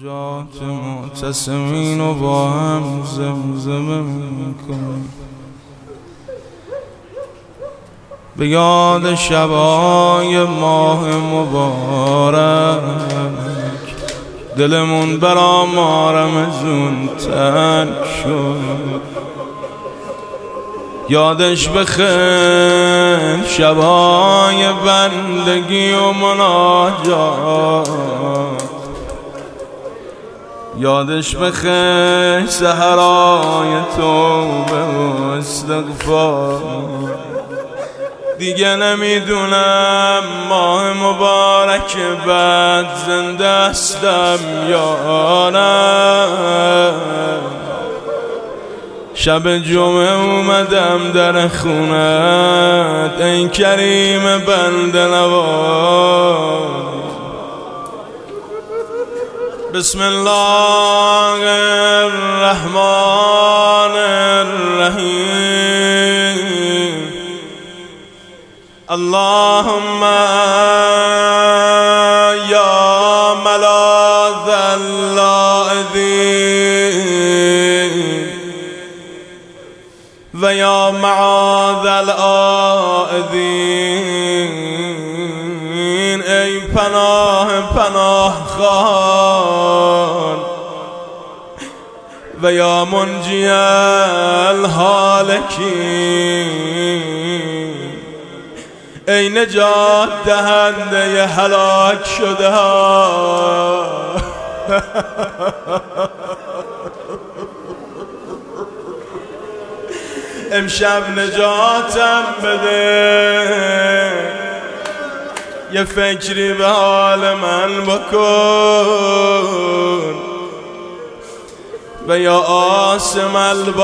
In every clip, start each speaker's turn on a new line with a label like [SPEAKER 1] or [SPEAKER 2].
[SPEAKER 1] مناجات معتصمین و با هم زمزمه میکنیم به یاد شبای ماه مبارک. دلمون برا ما رمضون تنگ شد، یادش بخیر شبای بندگی و مناجات، یادش بخیر سحرای توبه و استغفار. دیگه نمیدونم ماه مبارک بعد زنده استم یا نه. شب جمعه اومدم در خونت ای کریم بنده نواز. بسم الله الرحمن الرحیم. اللهم یا ملاذ اللاذین و یا معاذ العائذین، ای پناه خواهان و یا منجی الهالکین، ای نجات دهنده هلاک شده ها. امشب نجاتم بده، یه فکری به حال من بکن. و یا آسم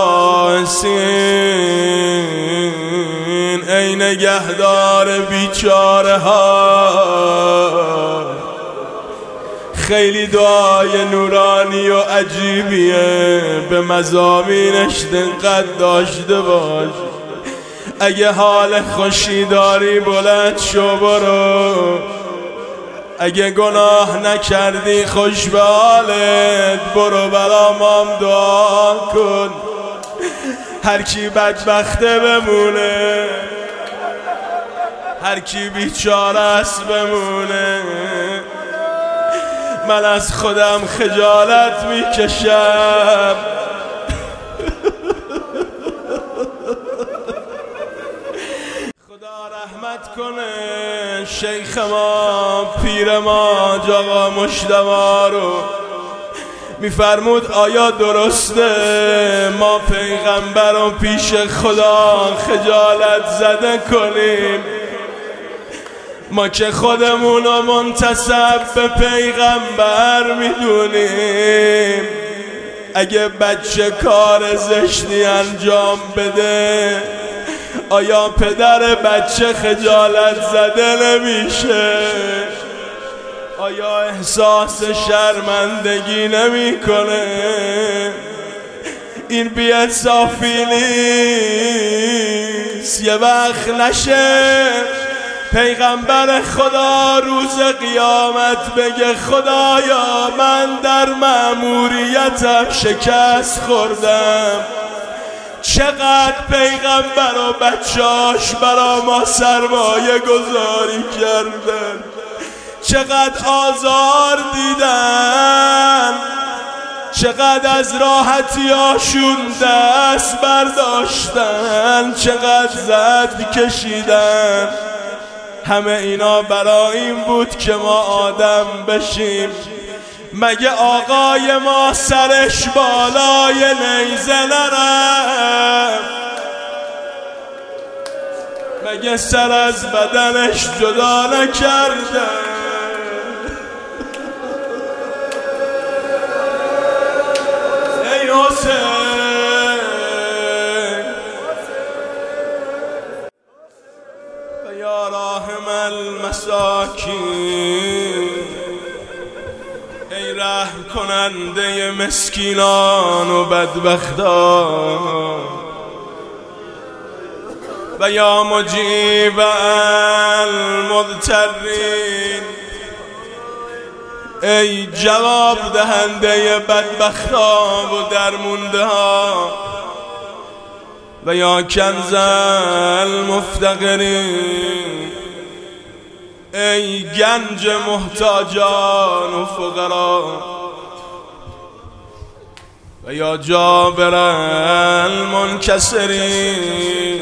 [SPEAKER 1] الباسین، ای نگهدار بیچاره ها. خیلی دعای نورانی و عجیبیه، به مضامینش دقت داشته باش. اگه حال خوشی داری بلند شو برو، اگه گناه نکردی خوش به حالت برو برا مام دعا کن. هر کی بدبخته بمونه، هر کی بیچاره است بمونه. من از خودم خجالت میکشم. خدا رحمت کنه شیخ ما پیر ما آقا مجتبی رو. میفرمود آیا درسته ما پیغمبر رو پیش خدا خجالت زده کنیم؟ ما که خودمون رو منتسب به پیغمبر میدونیم، اگه بچه کار زشتی انجام بده آیا پدر بچه خجالت زده نمیشه؟ آیا احساس شرمندگی نمیکنه؟ این بی‌انصافی نیست. یه وقت نشه پیغمبر خدا روز قیامت بگه خدایا من در مأموریتم شکست خوردم، چقدر پیغمبر و بچه‌اش برا ما سرمایه گذاری کردن، چقدر آزار دیدن، چقدر از راحتیاشون دست برداشتن، چقدر زد کشیدن. همه اینا برای این بود که ما آدم بشیم. مگه آقای ما سرش بالای نیزه نرفت؟ مگه سر از بدنش جدا نکرده؟ ای حسین و یا راحم المساکین، ای رحم کننده مسکینان و بدبختان. و یا مجیب المضطرین، ای جواب دهنده بدبختا و درمونده ها و یا کنز المفتقرین، ای گنج محتاجان و فقرا و یا جابر المنکسرین،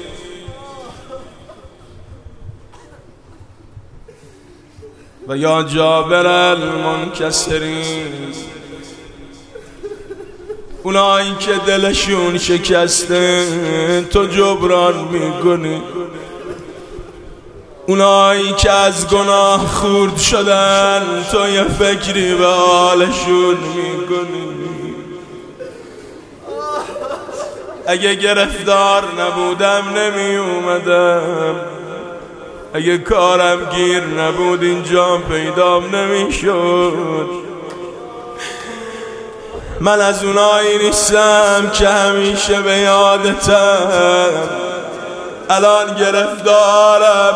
[SPEAKER 1] و یا جابر المنکسرین. اونایی که دلشون شکسته تو جبران میکنی، اونایی که از گناه خورد شدن تو یه فکری به حالشون میکنی. اگه گرفتار نبودم نمی اومدم، اگه کارم گیر نبود اینجا پیدام نمی شد. من از اونایی نیستم که همیشه به یادتم، الان گرفتارم،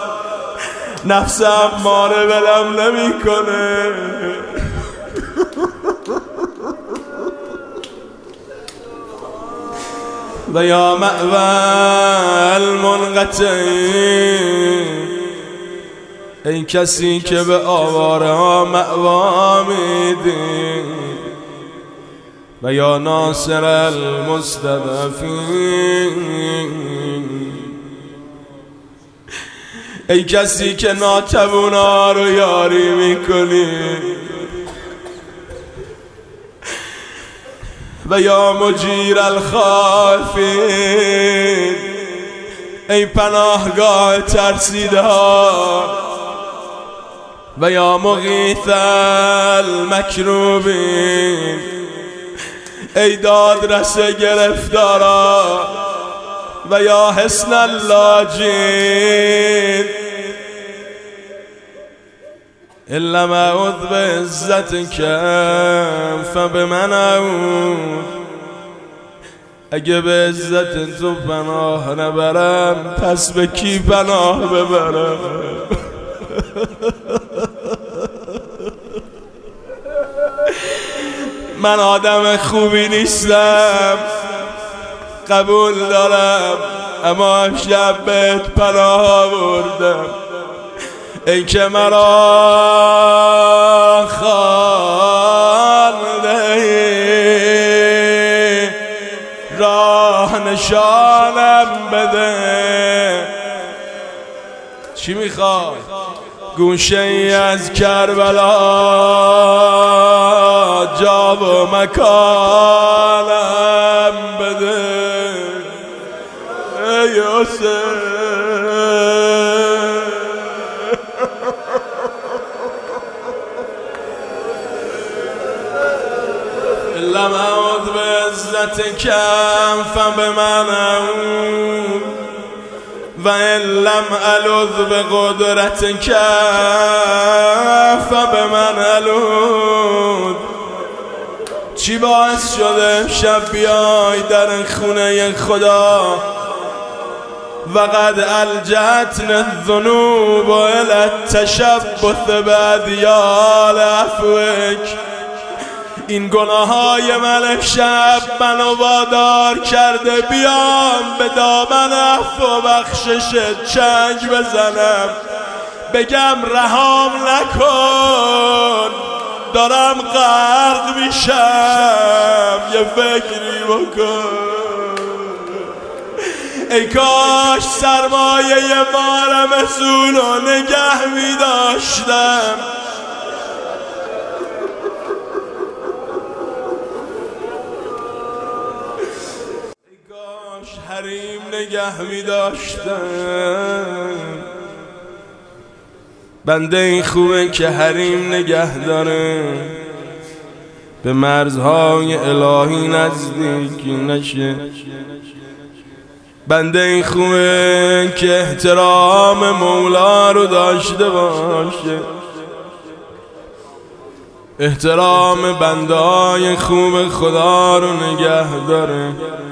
[SPEAKER 1] نفسم ماره ولم نمی کنه. و یا مأوی المنقطعین، ای کسی که به آواره ها مأوا میدی. و یا ناصر المستضعفین، ای کسی که ناتوونا رو یاری میکنی. و یا مجیر الخائفین، ای پناهگاه ترسیده ها. و یا مغیث المکروبین، ای دادرس گرفتارا. و یا حسن اللاجین، الا اعوذ بعزتک فبمن اعوذ. اگه به عزت تو پناه نبرم پس به کی پناه ببرم؟ من آدم خوبی نیستم، قبول دارم، اما امشب بهت پناه آوردم. ای که مرا خوانده راه نشانم بده. چی میخوای؟ گوشه ای از کربلا جا و مکانم بده. ای حسین، لم اعوذ بعزتک فبمن اعوذ و ان لم الذ بقدرتک فبمن الوذ. چی باعث شده شب بیای در خونه خدا؟ وقد الجأتنی الذنوب الی التشبث بادیال عفوک. این گناه های من امشب منو وادار کرده بیام به دامن عفو و بخششت چنگ بزنم، بگم رهام نکن، دارم غرق میشم، یه فکری بکن. ای کاش سرمایه ما رمزونو نگه میداشتم. حریم نگه می داشتم. بنده این خوبه که حریم نگه داره، به مرزهای الهی نزدیک نشه. بنده این خوبه که احترام مولا رو داشته باشه، احترام بنده های خوب خدا رو نگه داره.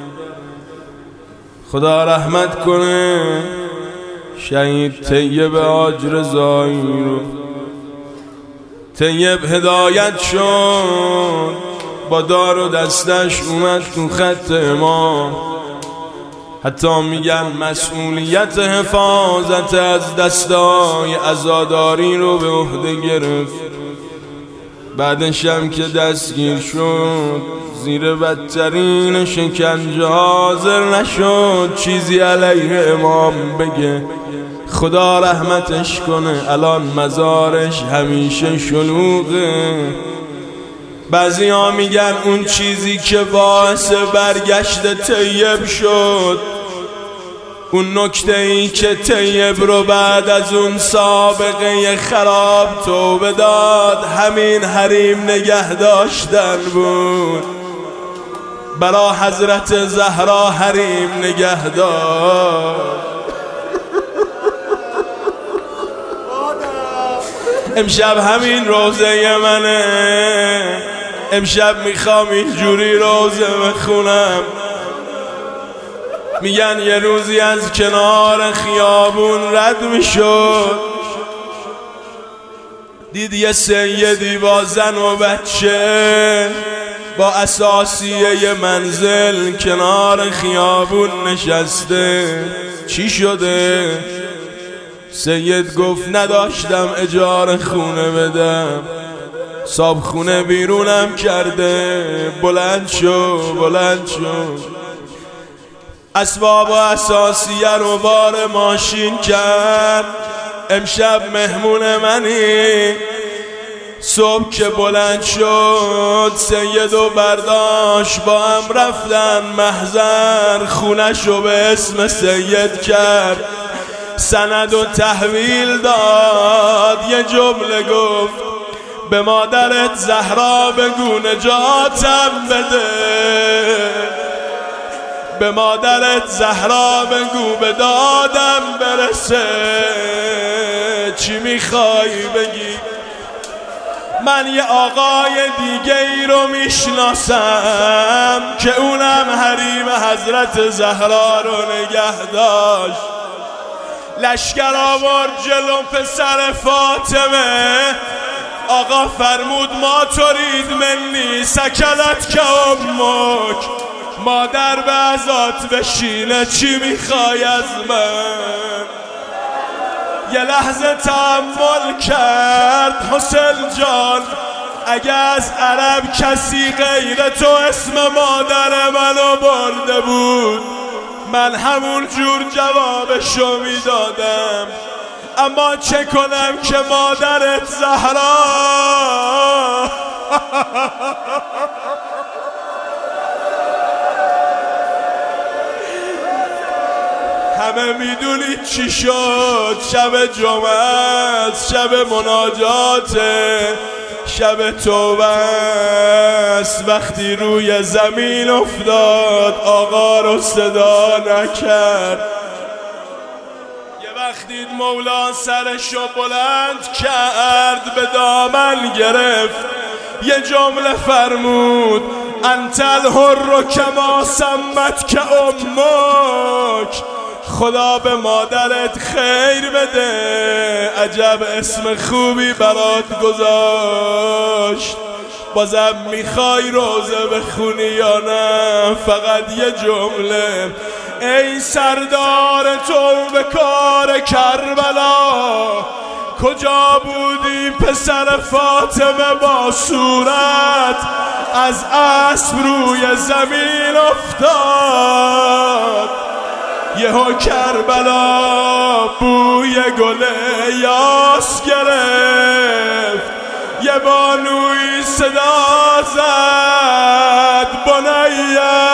[SPEAKER 1] خدا رحمت کنه شهید طیب آجرزایی رو، طیب هدایت شد، با دار و دستش اومد تو خط امام. حتی میگن مسئولیت حفاظت از دستای عزاداری رو به عهده گرفت. بعدش هم که دستگیر شد زیر بدترین شکنجه حاضر نشد چیزی علیه امام بگه. خدا رحمتش کنه، الان مزارش همیشه شلوغه. بعضی ها میگن اون چیزی که باعث برگشت طیب شد، اون نکته ای که طیب رو بعد از اون سابقه خراب توبه داد، همین حریم نگه داشتن بود. برا حضرت زهرا حریم نگه داشت. امشب همین روزه منه، امشب میخوام اینجوری روزه بخونم. میگن یه روزی از کنار خیابون رد میشد، دید یه سیدی با زن و بچه با اساسیه منزل کنار خیابون نشسته. چی شده؟ سید گفت نداشتم اجاره خونه بدم، صاحب خونه بیرونم کرده. بلند شو اسباب و اساسیه رو بار ماشین کرد. امشب مهمون منی. صبح که بلند شد سید و برداشت، با هم رفتن محضر. خونشو به اسم سید کرد، سند و تحویل داد. یه جمله گفت به مادرت زهرا بگو نجاتم بده، به مادرت زهرا بگو به دادم برسه. چی میخوای بگی؟ من یه آقای دیگه ای رو میشناسم که اونم حریم حضرت زهرا رو نگه داشت. لشکر آورد جلو پسر فاطمه، آقا فرمود ما ترید منی سکلت که امک، مادر به ازات بشینه. چی میخوای از من؟ یه لحظه تأمل کرد حسین جان، اگه از عرب کسی غیر تو اسم مادر منو برده بود، من همون جور جوابشو میدادم. اما چه کنم که مادرت زهرا همه میدونی چی شد. شب جمعه است، شب مناجاته، شب توبه است. وقتی روی زمین افتاد آقا رو صدا نکرد. یه وقتی مولا سرشو بلند کرد، به دامن گرفت، یه جمله فرمود انت الحر کما سمت که امک. خدا به مادرت خیر بده، عجب اسم خوبی برات گذاشت. بازم میخوای روزه بخونی یا نه؟ فقط یه جمله، ای سردار تو به کار کربلا، کجا بودی پسر فاطمه با صورت از اسب روی زمین افتاد. یهو کربلا بوی گل یاس گرفت، یه بانوی صدا زد بنیه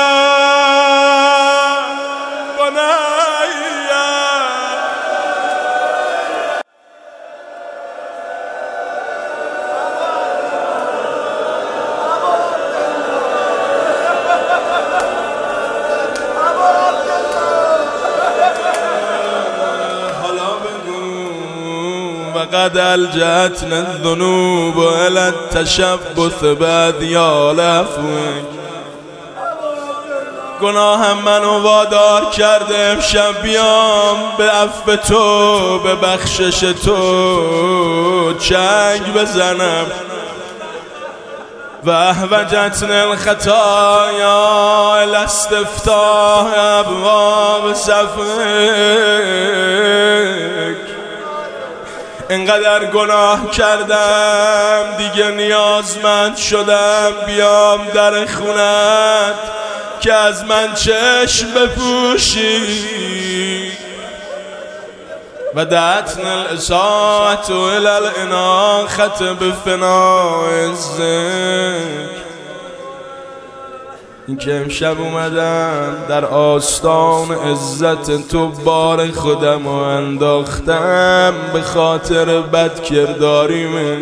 [SPEAKER 1] قد الجأتنا الذنوب الى التشبث بأذيال عفوك. گناهم منو وادار کرده امشب بیام به عفو تو، به بخشش تو چنگ بزنم. و احوجتنی الخطایا الی استفتاح ابواب صفحک. اینقدر گناه کردم دیگه نیازمند شدم بیام در خونت که از من چشم بپوشی. و دعتنی الاساءة الی الاناخة بفناء الذکر. این که امشب اومدم در آستان عزت تو بار خودم و انداختم به خاطر بد کرداریم.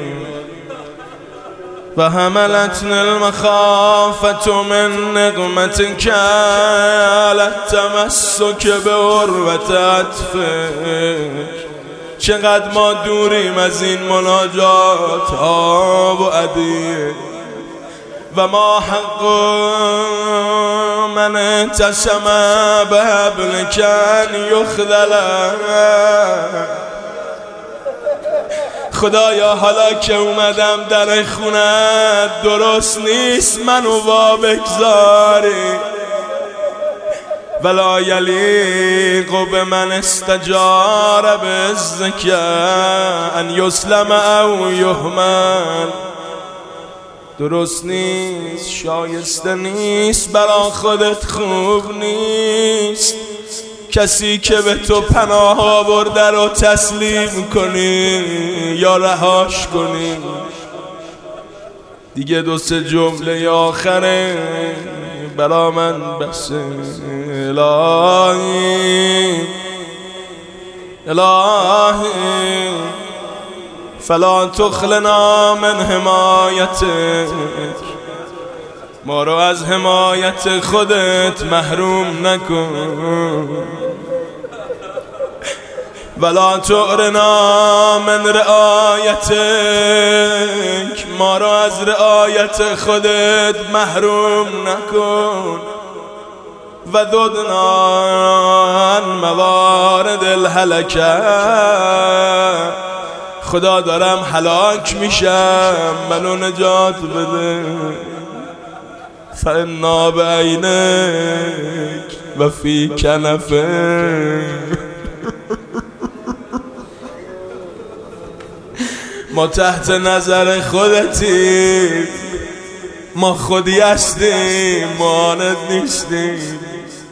[SPEAKER 1] و حملتنی المخافة من نقمتک علی التمسک بعروة عطفک. چقدر ما دوریم از این مناجات ها و ادیه. و ما حق من اعتصم بحبلک ان یخذل. خدایا حالا که اومدم در خونت درست نیست منو وا بگذاری. ولا یلیق بمن استجار بعزک ان یسلم او یهمل. درست نیست، شایسته نیست، برا خودت خوب نیست کسی که به تو پناه آورده رو تسلیم کنی یا رهاش کنی. دیگه دو سه جمله آخره برا من بس. الهی الهی فلا تخلنا من حمایتک. ما رو از حمایت خودت محروم نکن. ولا تعرنا من رعایتک. ما رو از رعایت خودت محروم نکن. و ذدنا عن موارد الهلکه. خدا دارم هلاک میشم منو نجات بده. فانا بعینک و فی کنفک. ما تحت نظر خودتیم، ما خودی هستیم، ما آنت نیستیم.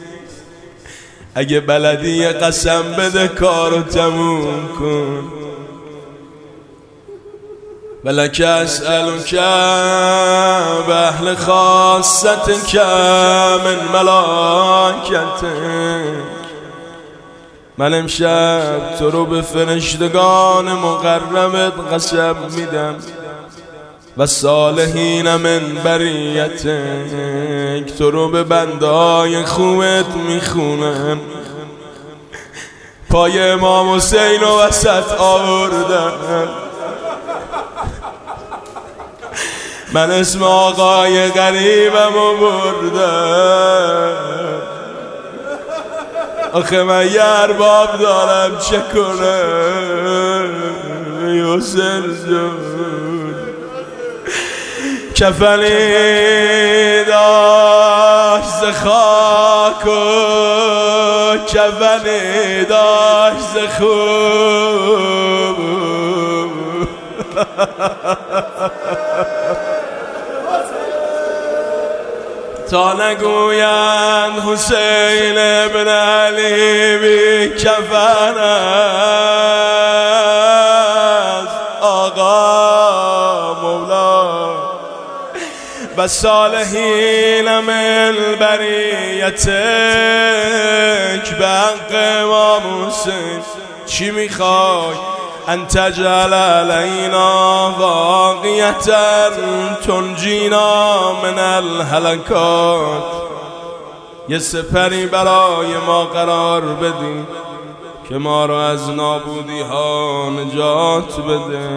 [SPEAKER 1] اگه بلدی یه قسم بده کارو تموم کن. ولک اسألک باهل خاصتک من ملائکتک. من امشب تو رو به فرشتگان مقربت قسم میدم و صالحین من بریتک. تو رو به بندهای خوبت میخونم. پای امام حسین و وسط آوردم. من اسم آقای غریبم رو بردم. آخه من یه ارباب دارم چه کنم حسین جون. کفنی داشت ز خاک و کفنی داشت ز خوب. تا نگویند حسین ابن علی بی کفن است آقا مولا. و صالحین من بریتک. به حق امام حسین چی میخوای؟ ان تجعل علینا واقعیتا تنجینا من الهلکات. یه سپری برای ما قرار بدی که ما را از نابودی ها نجات بده.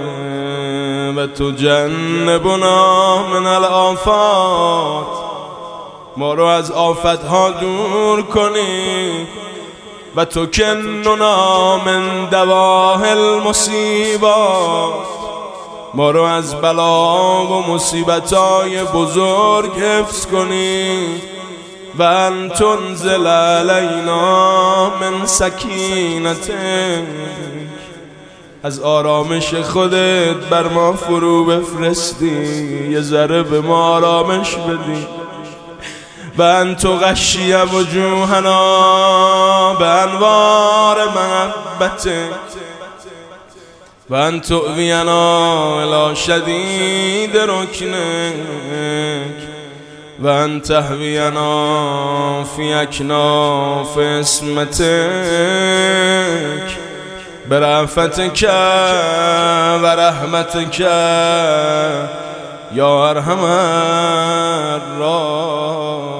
[SPEAKER 1] و تجنبنا من الآفات. ما رو از آفتها دور کنی و تو کننا من دواه المصیبات، ما رو از بلا و مصیبتای بزرگ حفظ کنی و ان تنزل علینا من سکینتک، از آرامش خودت بر ما فرو بفرستی، یه ذره به ما آرامش بدی. و ان تغشی وجوهنا به انوار محبتک و ان تؤوینا الی شدید رکنک و ان تهوینا فی اکناف عصمتک برأفتک و رحمتک یا ارحم الراحمین.